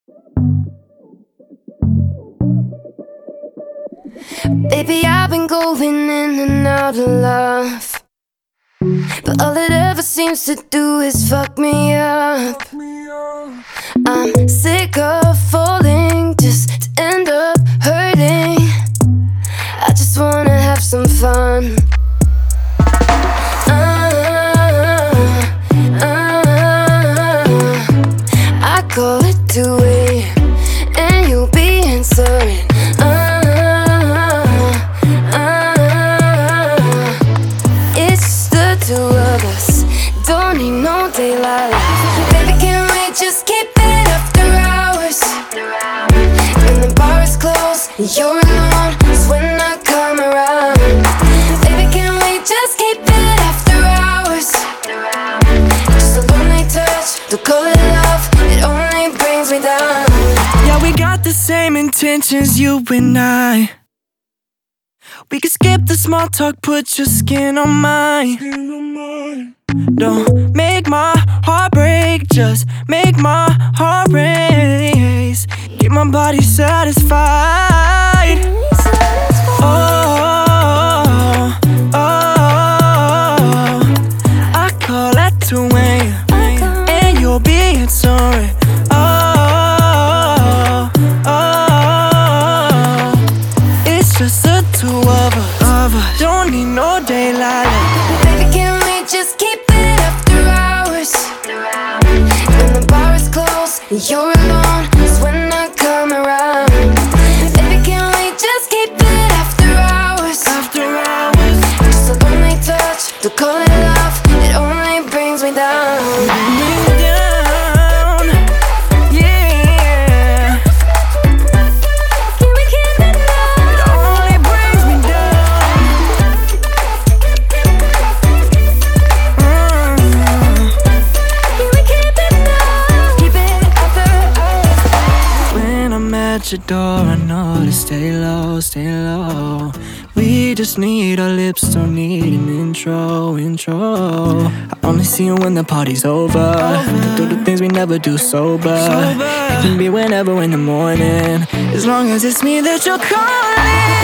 Baby, I've been going in and out of love, but all it ever seems to do is fuck me up. I'm sick of falling just to end up hurting. I just wanna have some fun. I call it 2 a.m. and you'll be answering. It's the two of us, don't need no daylight. Baby, can we just keep it after hours? When the bar is closed and you're alone, it's when I come around. Baby, can we just keep it after hours? Just a lonely touch, don't call it love, it only brings me down. Yeah, we got the same intentions, you and I. We can skip the small talk, put your skin on mine. Don't make my heart break, just make my heart race. Keep my body satisfied. Oh, I call at 2 a.m. and you'll be answering. It's just the two of us. Don't need no daylight. Baby, can we just keep it after hours? When the bar is closed and you're alone, it's when I come around. Baby, can we just keep it after hours? After hours, Just a lonely touch, don't call it love, it only brings me down. bring me down. Yeah, Can we keep it love? it only brings me down. Can we keep it love? Keep it after hours. When I'm at your door, I know to stay low, stay low. We just need our lips, don't need an intro. I only see you when the party's over. Do the things we never do sober. It can be whenever in the morning, as long as it's me that you're calling.